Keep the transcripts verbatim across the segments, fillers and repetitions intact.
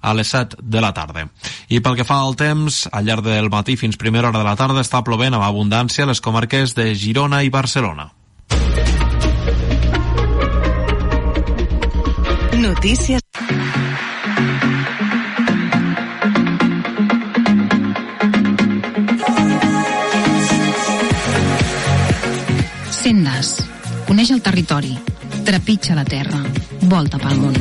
a les set de la tarda. I pel que fa al temps, al llarg del matí fins primera hora de la tarda està plovent amb abundància a les comarques de Girona i Barcelona. Notícies. Sendes. Coneix el territori. Trepitja la terra. Volta pel món.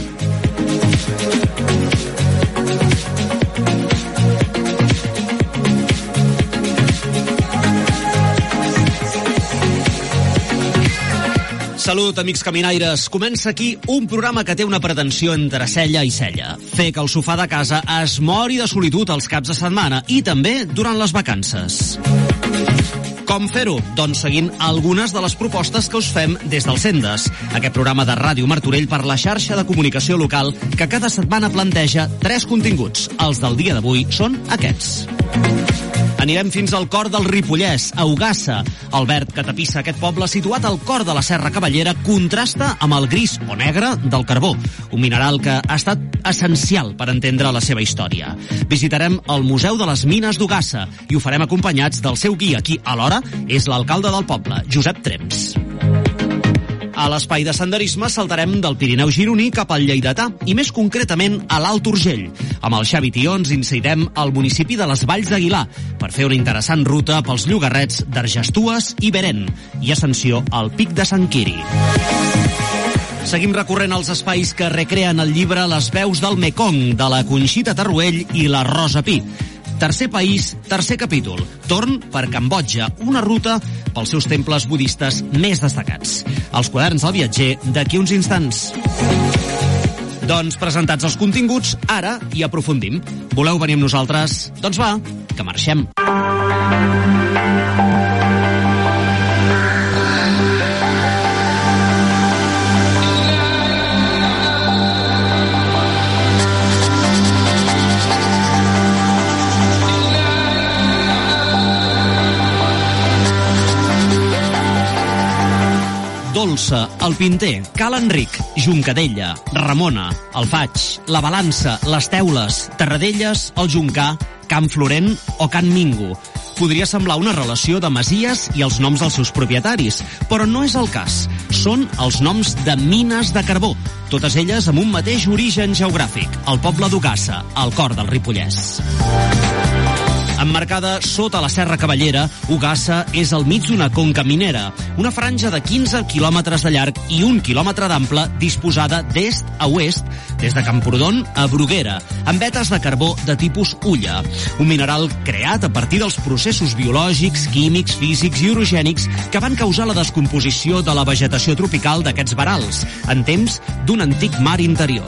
Salut, amics caminaires. Comença aquí un programa que té una pretensió entre cella i cella. Fer que el sofà de casa es mori de solitud els caps de setmana i també durant les vacances. Com fer-ho? Doncs seguint algunes de les propostes que us fem des del Sendes, aquest programa de Ràdio Martorell per la xarxa de comunicació local que cada setmana planteja tres continguts. Els del dia d'avui són aquests. Anirem fins al cor del Ripollès, a Ugassa. El verd que tapissa aquest poble, situat al cor de la Serra Cavallera, contrasta amb el gris o negre del carbó, un mineral que ha estat essencial per entendre la seva història. Visitarem el Museu de les Mines d'Ugassa i ho farem acompanyats del seu guia, qui alhora és l'alcalde del poble, Josep Trems. A l'espai de senderisme saltarem del Pirineu gironí cap al Lleidatà i més concretament a l'Alt Urgell. Amb el Xavi Tió ens incidem al municipi de les Valls d'Aguilar per fer una interessant ruta pels llogarrets d'Argestues i Beren i ascensió al Pic de Sant Quiri. Seguim recorrent els espais que recreen el llibre Les veus del Mekong, de la Conxita Tarruell i la Rosa Pi. Tercer país, tercer capítol. Torn per Cambodja, una ruta pels seus temples budistes més destacats. Els quaderns del viatger d'aquí uns instants. Doncs presentats els continguts, ara hi aprofundim. Voleu venir amb nosaltres? Doncs va, que marxem. Dolça, el Pinter, Cal Enric, Juncadella, Ramona, el Faig, la Balança, les Teules, Terradelles, el Juncà, Can Florent o Can Mingo. Podria semblar una relació de masies i els noms dels seus propietaris, però no és el cas. Són els noms de mines de carbó, totes elles amb un mateix origen geogràfic, el poble d'Ugassa, al cor del Ripollès. Emmarcada sota la Serra Cavallera, Ugassa és al mig d'una conca minera, una franja de quinze quilòmetres de llarg i un quilòmetre d'ample disposada d'est a oest, des de Camprodon a Bruguera, amb vetes de carbó de tipus hulla, un mineral creat a partir dels processos biològics, químics, físics i orogènics que van causar la descomposició de la vegetació tropical d'aquests verals, en temps d'un antic mar interior.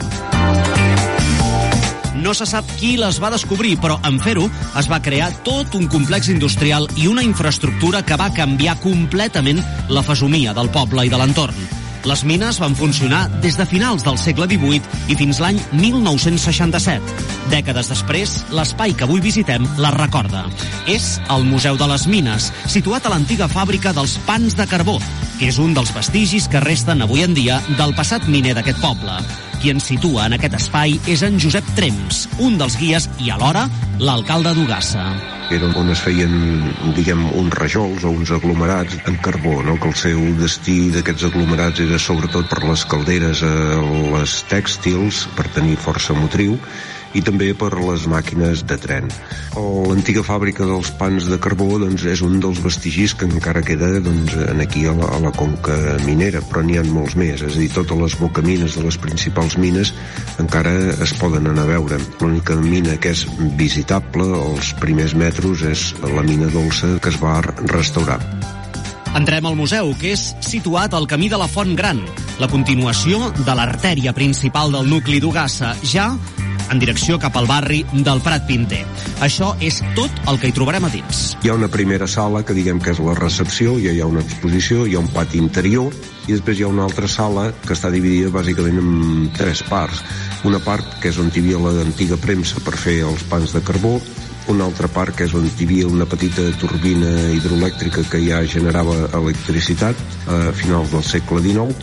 No se sap qui les va descobrir, però en fer-ho es va crear tot un complex industrial i una infraestructura que va canviar completament la fesomia del poble i de l'entorn. Les mines van funcionar des de finals del segle divuit i fins l'any mil nou-cents seixanta-set. Dècades després, l'espai que avui visitem la recorda. És el Museu de les Mines, situat a l'antiga fàbrica dels pans de carbó, que és un dels vestigis que resten avui en dia del passat miner d'aquest poble. Qui ens situa en aquest espai és en Josep Trems, un dels guies i alhora l'alcalde d'Ugassa. Era on es feien, diguem, uns rajols o uns aglomerats en carbó, no? Que el seu destí d'aquests aglomerats era sobretot per les calderes a les tèxtils, per tenir força motriu, i també per les màquines de tren. L'antiga fàbrica dels pans de carbó doncs, és un dels vestigis que encara queda doncs, aquí a la, a la conca minera, però n'hi ha molts més, és a dir, totes les bocamines de les principals mines encara es poden anar a veure. L'única mina que és visitable als primers metres és la mina dolça que es va restaurar. Entrem al museu, que és situat al camí de la Font Gran, la continuació de l'artèria principal del nucli d'Ugassa, ja en direcció cap al barri del Prat Pinter. Això és tot el que hi trobarem a dins. Hi ha una primera sala que diguem que és la recepció, ja hi ha una exposició, hi ha un pati interior i després hi ha una altra sala que està dividida bàsicament en tres parts. Una part que és on hi havia l'antiga premsa per fer els pans de carbó, una altra part que és on hi havia una petita turbina hidroelèctrica que ja generava electricitat a finals del segle dinou,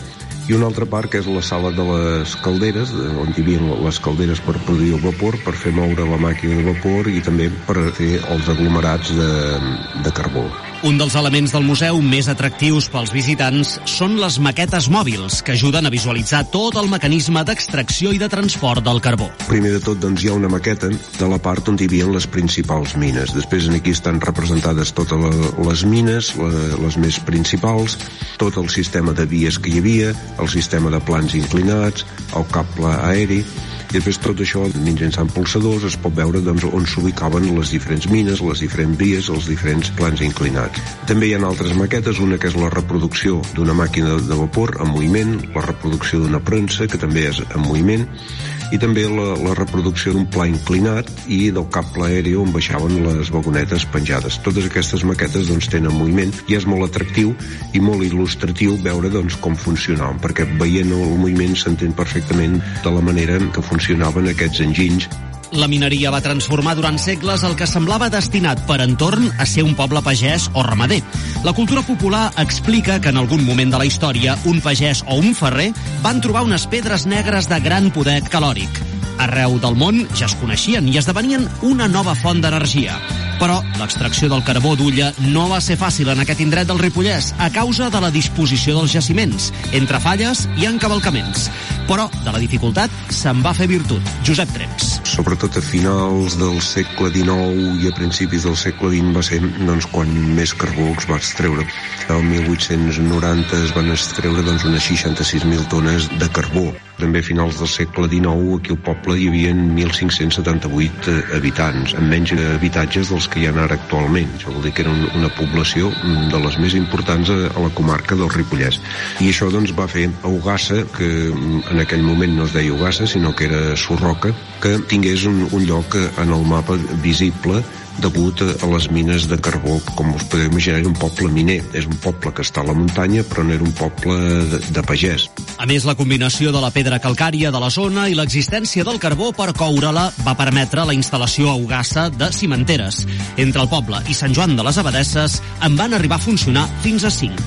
i una altra part que és la sala de les calderes, on hi havia les calderes per produir el vapor, per fer moure la màquina de vapor i també per fer els aglomerats de, de carbó. Un dels elements del museu més atractius pels visitants són les maquetes mòbils, que ajuden a visualitzar tot el mecanisme d'extracció i de transport del carbó. Primer de tot, doncs, hi ha una maqueta de la part on hi havia les principals mines. Després aquí estan representades totes les mines, les més principals, tot el sistema de vies que hi havia, el sistema de plans inclinats, el cable aeri. I després tot això, mitjançant pulsadors, es pot veure doncs, on s'ubicaven les diferents mines, les diferents vies, els diferents plans inclinats. També hi ha altres maquetes, una que és la reproducció d'una màquina de vapor en moviment, la reproducció d'una premsa, que també és en moviment, i també la, la reproducció d'un pla inclinat i del cable aeri on baixaven les vagonetes penjades. Totes aquestes maquetes doncs, tenen moviment i és molt atractiu i molt il·lustratiu veure doncs, com funcionaven, perquè veient el moviment s'entén perfectament de la manera que funcionaven aquests enginys. La mineria va transformar durant segles el que semblava destinat per entorn a ser un poble pagès o ramader. La cultura popular explica que en algun moment de la història un pagès o un ferrer van trobar unes pedres negres de gran poder calòric. Arreu del món ja es coneixien i esdevenien una nova font d'energia. Però l'extracció del carbó d'Ulla no va ser fàcil en aquest indret del Ripollès a causa de la disposició dels jaciments, entre falles i encavalcaments. Però de la dificultat se'n va fer virtut. Josep Tremps. Sobretot a finals del segle dinou i a principis del segle vint va ser doncs, quan més carbó es va extreure. El mil vuit-cents noranta es van extreure doncs, unes seixanta-sis mil tones de carbó. També a finals del segle dinou aquí al poble hi havia mil cinc-cents setanta-vuit habitants, amb menys habitatges dels que hi ha ara actualment. Això vol dir que era una població de les més importants a la comarca del Ripollès. I això doncs, va fer a Ogassa, que en aquell moment no es deia Ogassa, sinó que era Surroca, que tingués un, un lloc en el mapa visible degut a les mines de carbó. Com us podeu imaginar, era un poble miner. És un poble que està a la muntanya, però no era un poble de, de pagès. A més, la combinació de la pedra calcària de la zona i l'existència del carbó per coure-la va permetre la instal·lació a Ogassa de cimenteres. Entre el poble i Sant Joan de les Abadesses en van arribar a funcionar fins a cinc.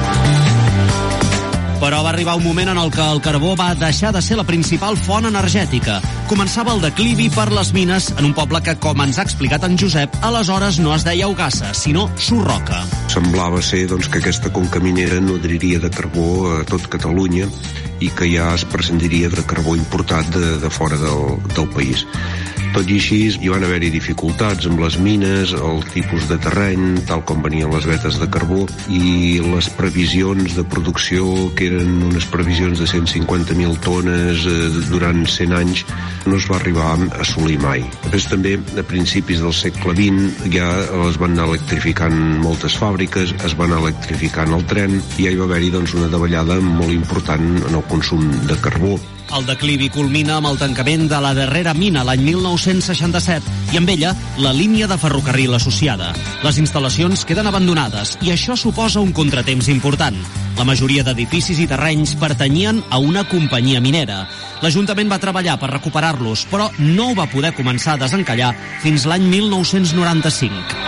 Però va arribar un moment en el que el carbó va deixar de ser la principal font energètica. Començava el declivi per les mines en un poble que, com ens ha explicat en Josep, aleshores no es deia Ogassa, sinó Surroca. Semblava ser doncs, que aquesta conca minera nodriria de carbó a tot Catalunya i que ja es prescindiria de carbó importat de, de fora del, del país. Tot i així, hi van haver-hi dificultats amb les mines, el tipus de terreny, tal com venien les vetes de carbó, i les previsions de producció, que eren unes previsions de cent cinquanta mil tones eh, durant cent anys, no es va arribar a assolir mai. Després també, a principis del segle vint, ja es van anar electrificant moltes fàbriques, es van anar electrificant el tren, i ja hi va haver-hi doncs, una davallada molt important en el consum de carbó. El declivi culmina amb el tancament de la darrera mina l'any mil nou-cents seixanta-set i amb ella la línia de ferrocarril associada. Les instal·lacions queden abandonades i això suposa un contratemps important. La majoria d'edificis i terrenys pertanyien a una companyia minera. L'Ajuntament va treballar per recuperar-los, però no ho va poder començar a desencallar fins l'any mil nou-cents noranta-cinc.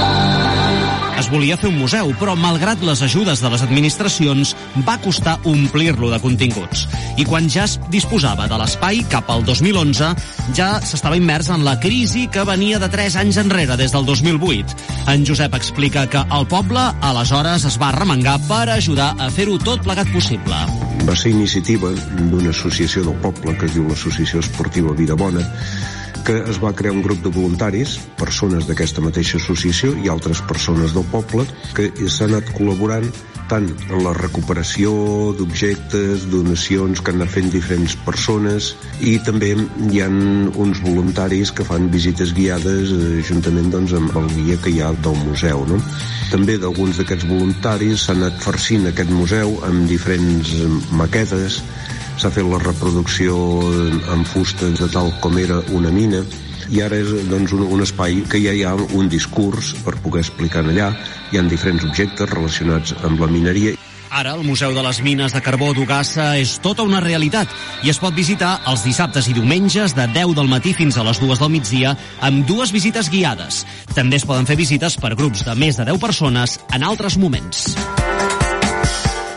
Es volia fer un museu, però malgrat les ajudes de les administracions, va costar omplir-lo de continguts. I quan ja es disposava de l'espai, cap al dos mil onze, ja s'estava immers en la crisi que venia de tres anys enrere, des del dos mil vuit. En Josep explica que el poble aleshores es va arremangar per ajudar a fer-ho tot plegat possible. Va ser iniciativa d'una associació del poble que es diu l'Associació Esportiva Vida Bona, que es va crear un grup de voluntaris, persones d'aquesta mateixa associació i altres persones del poble, que s'han anat col·laborant tant en la recuperació d'objectes, donacions que han anat fent diferents persones, i també hi ha uns voluntaris que fan visites guiades eh, juntament doncs, amb el guia que hi ha del museu. No? També d'alguns d'aquests voluntaris s'han anat farcint aquest museu amb diferents maquetes. S'ha fet la reproducció en fustes de tal com era una mina, i ara és doncs, un, un espai que ja hi ha un discurs per poder explicar allà. Hi ha diferents objectes relacionats amb la mineria. Ara, el Museu de les Mines de Carbó d'Ogassa és tota una realitat i es pot visitar els dissabtes i diumenges de deu del matí fins a les dues del migdia amb dues visites guiades. També es poden fer visites per grups de més de deu persones en altres moments.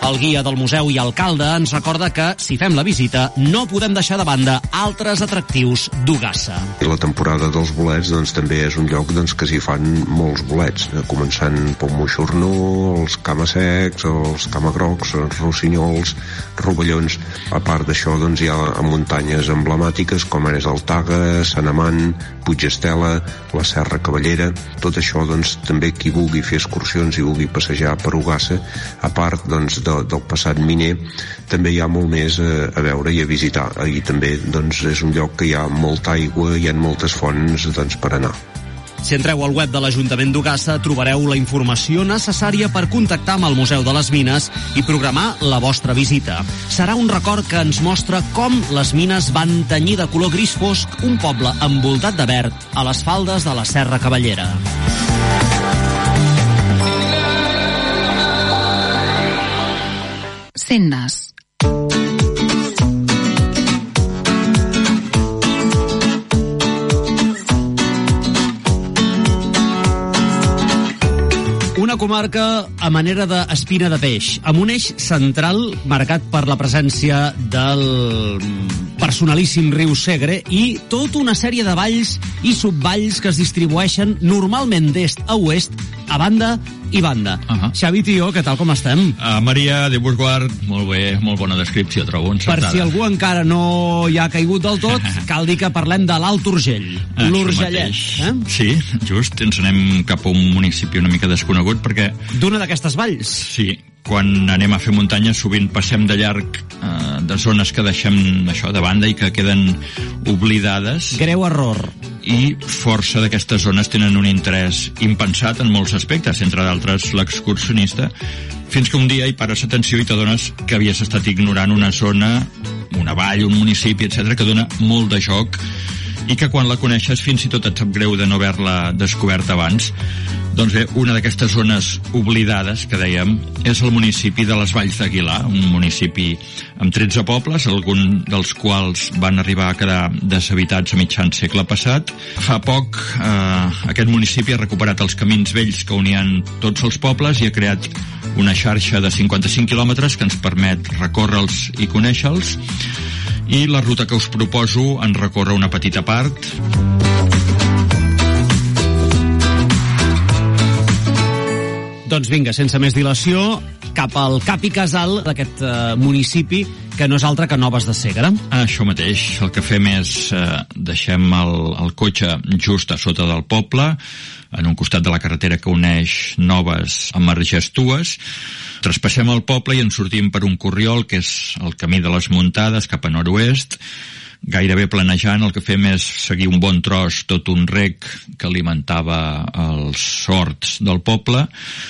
El guia del museu i alcalde ens recorda que, si fem la visita, no podem deixar de banda altres atractius d'Ugassa. I la temporada dels bolets doncs, també és un lloc doncs, que s'hi fan molts bolets, començant pel moixornó, els camassecs, els camagrocs, els rossinyols, rovellons. A part d'això doncs, hi ha muntanyes emblemàtiques com és el Taga, Sant Amant, Puig Estela, la Serra Cavallera. Tot això doncs, també qui vulgui fer excursions i vulgui passejar per Ugassa, a part doncs, de, del passat miner, també hi ha molt més a, a veure i a visitar. I també doncs, és un lloc que hi ha molta aigua, hi ha moltes fonts doncs, per anar. Si entreu al web de l'Ajuntament d'Ugassa trobareu la informació necessària per contactar amb el Museu de les Mines i programar la vostra visita. Serà un record que ens mostra com les mines van tenyir de color gris fosc un poble envoltat de verd a les faldes de la Serra Cavallera. Sendes. Una comarca a manera d'espina de peix, amb un eix central marcat per la presència del personalíssim riu Segre i tota una sèrie de valls i subvalls que es distribueixen normalment d'est a oest, a banda i banda. Uh -huh. Xavi, tio, què tal, com estem? Uh, Maria, de Busguard, molt bé, molt bona descripció, trobo, encertada. Per si algú encara no hi ha caigut del tot, cal dir que parlem de l'Alt Urgell, l'Urgellet. Eh? Sí, just, ens anem cap a un municipi una mica desconegut, perquè... D'una d'aquestes valls? Sí, quan anem a fer muntanya sovint passem de llarg eh, de zones que deixem això de banda i que queden oblidades. Greu error. I força d'aquestes zones tenen un interès impensat en molts aspectes, entre d'altres l'excursionista, fins que un dia hi pares atenció i t'adones que havies estat ignorant una zona, una vall, un municipi, etcètera, que dona molt de joc i que quan la coneixes fins i tot et sap greu de no haver-la descobert abans. Doncs bé, una d'aquestes zones oblidades, que dèiem, és el municipi de les Valls d'Aguilar, un municipi amb tretze pobles, alguns dels quals van arribar a quedar deshabitats a mitjan segle passat. Fa poc, eh, aquest municipi ha recuperat els camins vells que unien tots els pobles i ha creat una xarxa de cinquanta-cinc quilòmetres que ens permet recórrer-los i conèixer-los. I la ruta que us proposo en recorre una petita part. Doncs vinga, sense més dilació, cap al cap i casal d'aquest eh, municipi, que no és altre que Noves de Segre. Això mateix, el que fem és eh, deixem el, el cotxe just a sota del poble, en un costat de la carretera que uneix Noves amb Argestues. Traspassem el poble i ens sortim per un corriol, que és el camí de les Muntades, cap a nord-oest. Gairebé planejant, el que fem és seguir un bon tros, tot un rec que alimentava els horts del poble.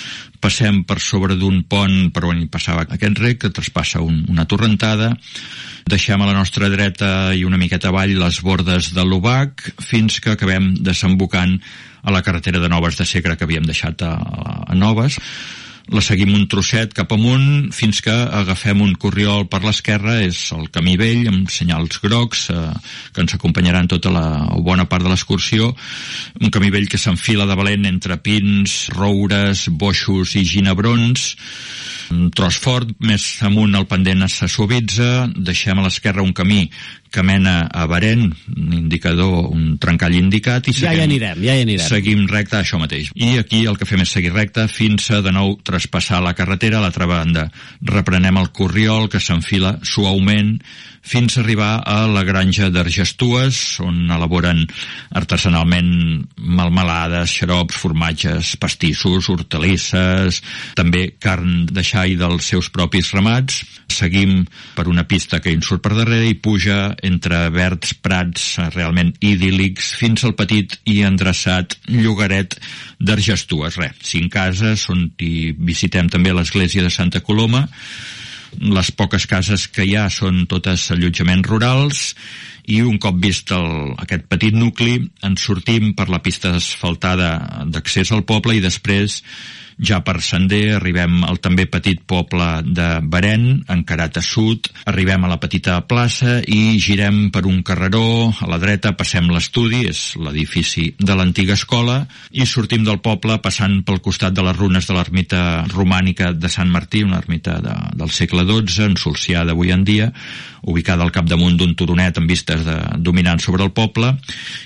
Passem per sobre d'un pont per on hi passava aquest rec, que traspassa un, una torrentada. Deixem a la nostra dreta i una miqueta avall les bordes de l'Ubac, fins que acabem desembocant a la carretera de Noves de Segre que havíem deixat a, a Noves. La seguim un trosset cap amunt fins que agafem un corriol per l'esquerra, és el camí vell amb senyals grocs eh, que ens acompanyaran tota la bona part de l'excursió, un camí vell que s'enfila de valent entre pins, roures, boixos i ginebrons. Un tros fort, més amunt el pendent se suavitza, deixem a l'esquerra un camí que mena a Barent, un indicador, un trencall indicat, i seguim, ja hi anirem, ja hi anirem. Seguim recte, això mateix. I aquí el que fem és seguir recte fins a de nou traspassar la carretera, a l'altra banda reprenem el corriol que s'enfila suaument fins a arribar a la granja d'Argestues, on elaboren artesanalment melmelades, xarops, formatges, pastissos, hortalisses, també carn de xai dels seus propis ramats. Seguim per una pista que hi surt per darrere i puja entre verds prats realment idíl·lics fins al petit i endreçat llogaret d'Argestues. Res, cinc cases on hi visitem també l'església de Santa Coloma. Les poques cases que hi ha són totes allotjaments rurals i un cop vist el, aquest petit nucli ens sortim per la pista asfaltada d'accés al poble i després Ja per sender arribem al també petit poble de Beren, encarat a sud, arribem a la petita plaça i girem per un carreró, a la dreta passem l'estudi, és l'edifici de l'antiga escola, i sortim del poble passant pel costat de les runes de l'ermita romànica de Sant Martí, una ermita de, del segle dotze, ensolciada avui en dia, ubicada al capdamunt d'un turonet amb vistes de, dominant sobre el poble,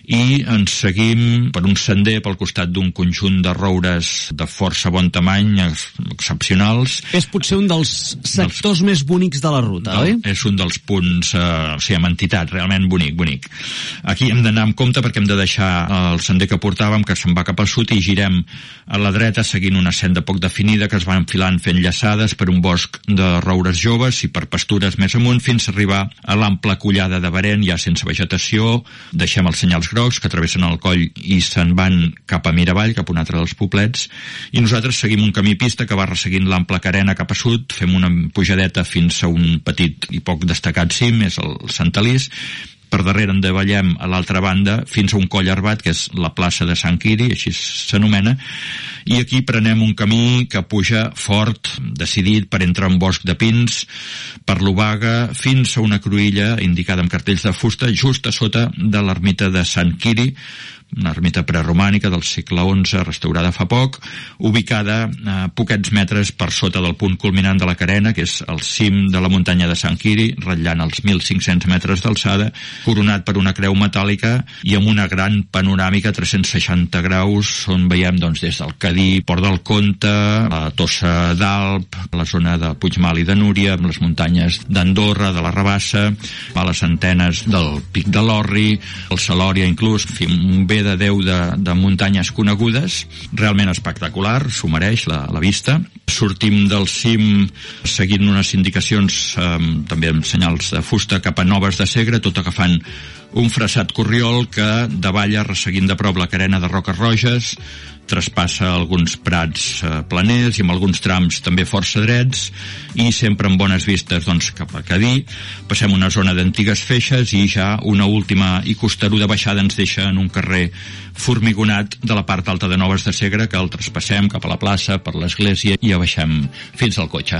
i ens seguim per un sender pel costat d'un conjunt de roures de força bon tamany, excepcionals. És potser un dels sectors dels, més bonics de la ruta, del, oi? És un dels punts, eh, o sigui, amb entitat, realment bonic, bonic. Aquí hem d'anar amb compte perquè hem de deixar el sender que portàvem, que se'n va cap al sud, i girem a la dreta seguint una senda poc definida que es va enfilant fent llaçades per un bosc de roures joves i per pastures més amunt fins a arribar a l'ample collada de Beren, ja sense vegetació. Deixem els senyals grocs que travessen el coll i se'n van cap a Miravall, cap a un altre dels poblets, i nosaltres seguim un camí pista que va resseguint l'ample carena cap a sud, fem una pujadeta fins a un petit i poc destacat cim, és el Sant Alís. Per darrere en davallem a l'altra banda fins a un coll arbat, que és la plaça de Sant Quiri, així s'anomena, i aquí prenem un camí que puja fort, decidit per entre un bosc de pins, per l'Obaga, fins a una cruïlla indicada amb cartells de fusta, just a sota de l'ermita de Sant Quiri, una ermita preromànica del segle onze, restaurada fa poc, ubicada a poquets metres per sota del punt culminant de la carena, que és el cim de la muntanya de Sant Quiri, ratllant els mil cinc-cents metres d'alçada, coronat per una creu metàl·lica i amb una gran panoràmica tres-cents seixanta graus, on veiem doncs, des del Cadí, Port del Comte, la Tossa d'Alp, la zona de Puigmal i de Núria, amb les muntanyes d'Andorra, de la Rabassa, a les antenes del Pic de l'Orri, el Salòria inclús, en fi, un bé de deu de, de muntanyes conegudes, realment espectacular, s'ho mereix la, la vista. Sortim del cim seguint unes indicacions, eh, també amb senyals de fusta, cap a Noves de Segre, tot agafant un freçat corriol que davalla resseguint de prop la carena de Roques Roges, traspassa alguns prats eh, planers i amb alguns trams també força drets, i sempre amb bones vistes doncs, cap a Cadí. Passem una zona d'antigues feixes i ja una última i costeruda baixada ens deixa en un carrer formigonat de la part alta de Noves de Segre, que el traspassem cap a la plaça, per l'església, i ja baixem fins al cotxe.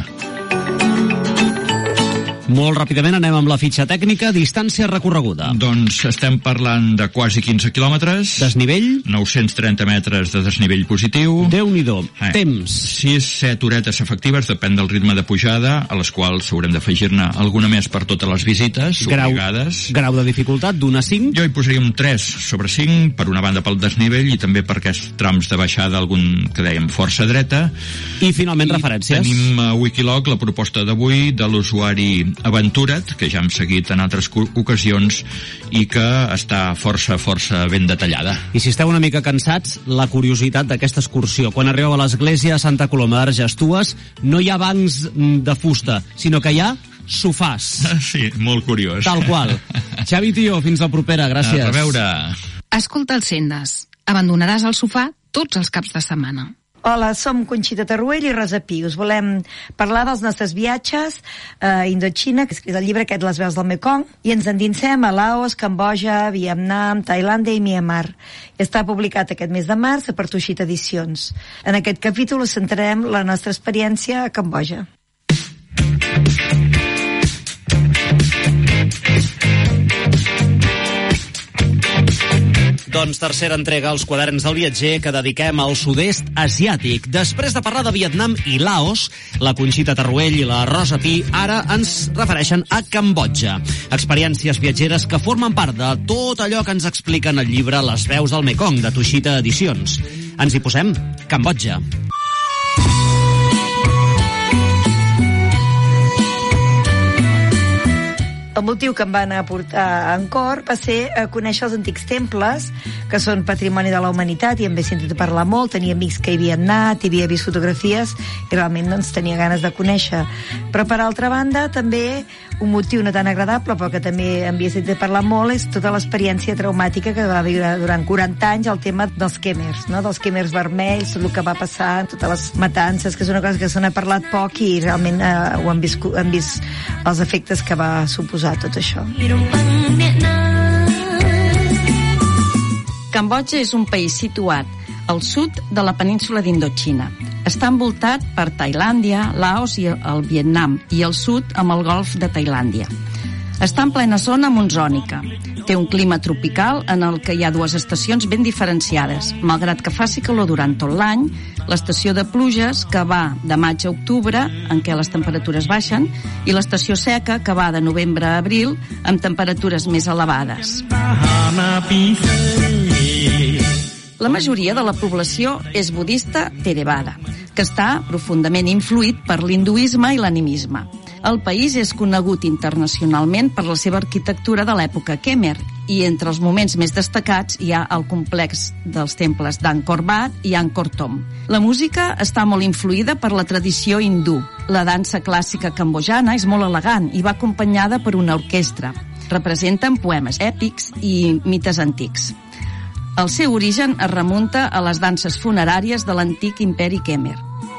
Molt ràpidament anem amb la fitxa tècnica, distància recorreguda. Doncs estem parlant de quasi quinze quilòmetres. Desnivell? nou-cents trenta metres de desnivell positiu. Déu-n'hi-do. Eh, Temps? sis set horetes efectives, depèn del ritme de pujada, a les quals haurem d'afegir-ne alguna més per totes les visites grau, obligades. Grau de dificultat d'un a cinc? Jo hi posaria un tres sobre cinc, per una banda pel desnivell i també per aquests trams de baixada, algun que dèiem força dreta. I finalment I referències? Tenim a Wikiloc la proposta d'avui de l'usuari Aventura't, que ja hem seguit en altres ocasions i que està força, força ben detallada. I si esteu una mica cansats, la curiositat d'aquesta excursió. Quan arribeu a l'església de Santa Coloma d'Argestues, no hi ha bancs de fusta, sinó que hi ha sofàs. Sí, molt curiós. Tal qual. Xavi Tió, fins la propera, gràcies. A reveure. Escolta els Sendes. Abandonaràs el sofà tots els caps de setmana. Hola, som Conxita Tarruell i Rosa Pi. Us volem parlar dels nostres viatges a Indoxina, que és el llibre aquest Les veus del Mekong, i ens endinsem a Laos, Cambodja, Vietnam, Tailàndia i Myanmar. Està publicat aquest mes de març a Pertuixit Edicions. En aquest capítol us centrarem la nostra experiència a Cambodja. Doncs tercera entrega als quaderns del viatger que dediquem al sud-est asiàtic. Després de parlar de Vietnam i Laos, la Conxita Tarruell i la Rosa Pi ara ens refereixen a Cambodja. Experiències viatgeres que formen part de tot allò que ens expliquen el llibre Les veus del Mekong, de Tuixita Edicions. Ens hi posem, Cambodja. El motiu que em van aportar a Angkor va ser a conèixer els antics temples, que són patrimoni de la humanitat, i em ve sentit parlar molt, tenia amics que hi havien anat, hi havia vist fotografies, i realment doncs, tenia ganes de conèixer. Però per altra banda, també un motiu no tan agradable, però que també em havia sentit parlar molt, és tota l'experiència traumàtica que va viure durant quaranta anys, el tema dels Khmers, no? dels Khmers vermells, tot el que va passar, totes les matances, que és una cosa que se n'ha parlat poc i realment eh, ho han vist, han vist els efectes que va suposar tot això. Cambodja és un país situat al sud de la península d'Indoxina. Està envoltat per Tailàndia, Laos i el Vietnam, i al sud amb el golf de Tailàndia. Està en plena zona monsònica. Té un clima tropical en el que hi ha dues estacions ben diferenciades. Malgrat que faci calor durant tot l'any, l'estació de pluges, que va de maig a octubre, en què les temperatures baixen, i l'estació seca, que va de novembre a abril, amb temperatures més elevades. La majoria de la població és budista Theravada, que està profundament influït per l'hinduisme i l'animisme. El país és conegut internacionalment per la seva arquitectura de l'època Khmer, i entre els moments més destacats hi ha el complex dels temples d'Angkor Wat i Angkor Thom. La música està molt influïda per la tradició hindú. La dansa clàssica cambodjana és molt elegant i va acompanyada per una orquestra. Representen poemes èpics i mites antics. El seu origen es remunta a les danses funeràries de l'antic imperi Khmer.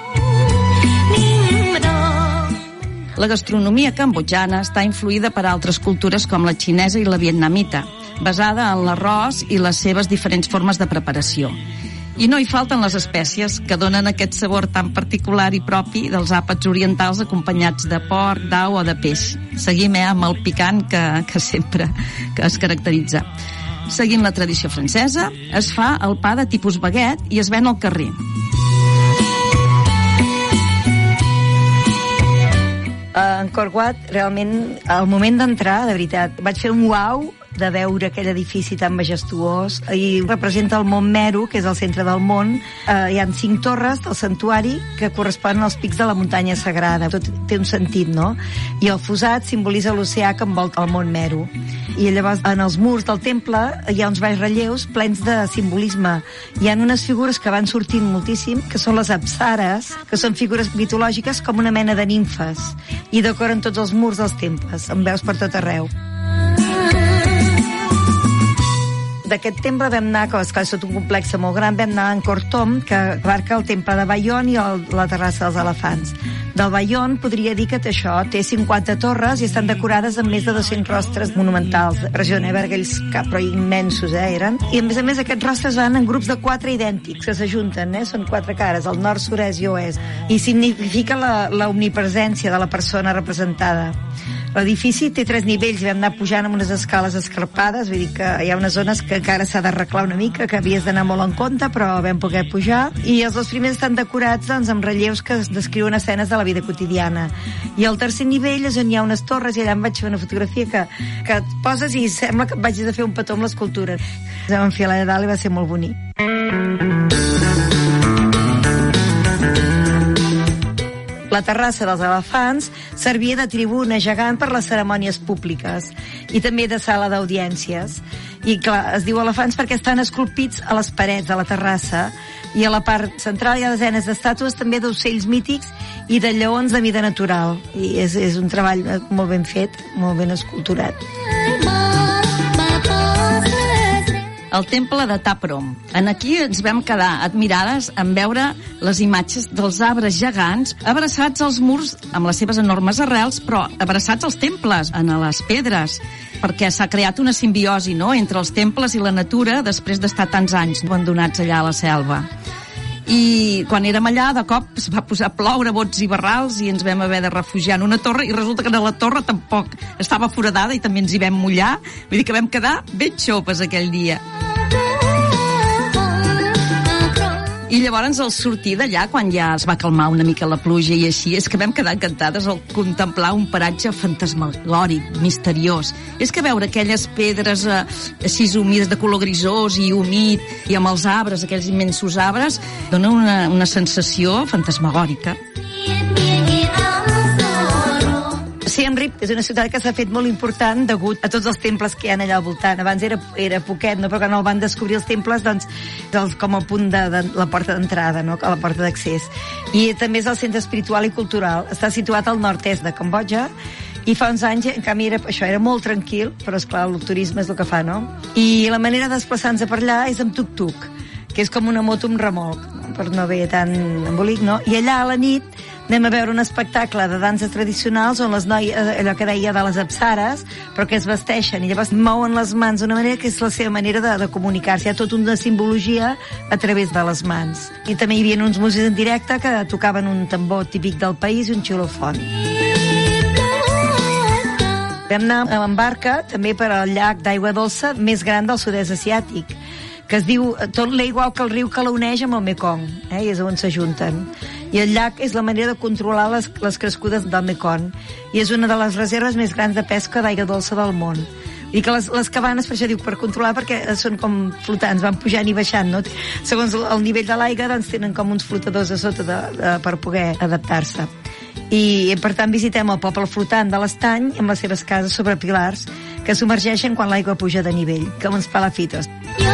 La gastronomia cambodjana està influïda per altres cultures com la xinesa i la vietnamita, basada en l'arròs i les seves diferents formes de preparació. I no hi falten les espècies que donen aquest sabor tan particular i propi dels àpats orientals acompanyats de porc, d'au o de peix. Seguim eh, amb el picant que, que sempre que es caracteritza. Seguint la tradició francesa, es fa el pa de tipus baguette i es ven al carrer. A Angkor Wat, realment, al moment d'entrar, de veritat, vaig fer un uau de veure aquell edifici tan majestuós, i representa el Mont Meru, que és el centre del món. Eh, hi ha cinc torres del santuari que corresponen als pics de la muntanya sagrada. Tot té un sentit, no? I el fossat simbolitza l'oceà que envolta el Mont Meru. I llavors, en els murs del temple hi ha uns baix relleus plens de simbolisme. Hi ha unes figures que van sortint moltíssim, que són les apsares, que són figures mitològiques com una mena de nimfes, i decoren tots els murs dels temples, en veus per tot arreu. D'aquest temple vam anar, que és tot un complex molt gran, vam anar a Angkor Thom, que abarca el temple de Bayon i el, la terrassa dels elefants. Del Bayon podria dir que té això, té cinquanta torres i estan decorades amb més de dos-cents rostres monumentals. Impressionant, eh, aquells cap, però immensos, eh, eren. I a més a més aquests rostres van en grups de quatre idèntics, que s'ajunten, eh, són quatre cares, el nord, sud, est i oest. I significa la, la omnipresència de la persona representada. L'edifici té tres nivells i vam anar pujant amb unes escales escarpades, vull dir que hi ha unes zones que encara s'ha d'arreglar una mica, que havies d'anar molt en compte, però vam poder pujar. I els dos primers estan decorats, doncs, amb relleus que descriuen escenes de la vida quotidiana. I el tercer nivell és on hi ha unes torres, i allà em vaig fer una fotografia que, que et poses i sembla que et vagis a fer un petó amb l'escultura. Vam enfilar allà dalt i va ser molt bonic. La terrassa dels elefants servia de tribuna gegant per les cerimònies públiques i també de sala d'audiències. I clar, es diu elefants perquè estan esculpits a les parets de la terrassa, i a la part central hi ha desenes d'estàtues també d'ocells mítics i de lleons de mida natural. I és, és un treball molt ben fet, molt ben esculturat. El temple de Ta Prohm. En aquí ens vam quedar admirades en veure les imatges dels arbres gegants abraçats als murs amb les seves enormes arrels, però abraçats als temples, en les pedres, perquè s'ha creat una simbiosi, no?, entre els temples i la natura després d'estar tants anys abandonats allà a la selva. I quan érem allà, de cop es va posar a ploure, bots i barrals, i ens vam haver de refugiar en una torre, i resulta que a la torre tampoc estava foradada i també ens hi vam mullar. Vull dir que vam quedar ben xopes aquell dia. I llavors al sortir d'allà, quan ja es va calmar una mica la pluja i així, és que vam quedar encantades al contemplar un paratge fantasmagòric, misteriós. És que veure aquelles pedres eh, així humides de color grisós i humit, i amb els arbres, aquells immensos arbres, dona una, una sensació fantasmagòrica. Siem Reap és una ciutat que s'ha fet molt important degut a tots els temples que hi ha allà al voltant. Abans era, era poquet, no? Però quan el van descobrir els temples, doncs, és com el punt de, de la porta d'entrada, no? A la porta d'accés. I també és el centre espiritual i cultural. Està situat al nord-est de Cambodja, i fa uns anys, en canvi, era, això era molt tranquil, però, esclar, el turisme és el que fa, no? I la manera de desplaçar-nos per allà és amb tuk-tuk, que és com una moto amb remolc, no? Per no haver tant embolic, no? I allà a la nit Anem a veure un espectacle de danses tradicionals on les noies, allò que deia de les apsares, però que es vesteixen i llavors mouen les mans d'una manera que és la seva manera de, de comunicar-se. Hi ha tota una simbologia a través de les mans. I també hi havia uns músics en directe que tocaven un tambor típic del país i un xilòfon. Vam anar amb barca també per al llac d'aigua dolça més gran del sud-est asiàtic, que es diu tot igual que el riu que l'uneix amb el Mekong, eh? I és on s'ajunten. I el llac és la manera de controlar les, les crescudes del Mekong, i és una de les reserves més grans de pesca d'aigua dolça del món. I que les, les cabanes, per això diu, per controlar, perquè són com flotants, van pujant i baixant, no? Segons el nivell de l'aigua, doncs tenen com uns flotadors a sota de, de, per poder adaptar-se. I, per tant, visitem el poble flotant de l'estany amb les seves cases sobre pilars que submergeixen quan l'aigua puja de nivell, com uns palafitos.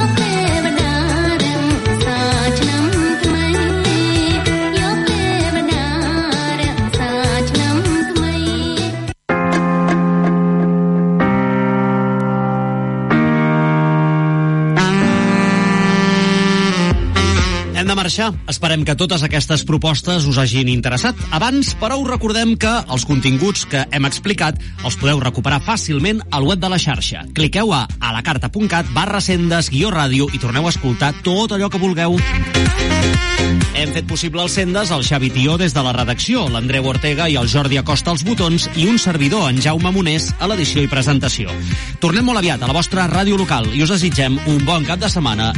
Hem de marxar. Esperem que totes aquestes propostes us hagin interessat. Abans, però, us recordem que els continguts que hem explicat els podeu recuperar fàcilment al web de la xarxa. Cliqueu a alacarta.cat barra sendes guió ràdio i torneu a escoltar tot allò que vulgueu. Hem fet possible els Sendes el Xavi Tió des de la redacció, l'Andreu Ortega i el Jordi Acosta als botons i un servidor, en Jaume Monés, a l'edició i presentació. Tornem molt aviat a la vostra ràdio local i us desitgem un bon cap de setmana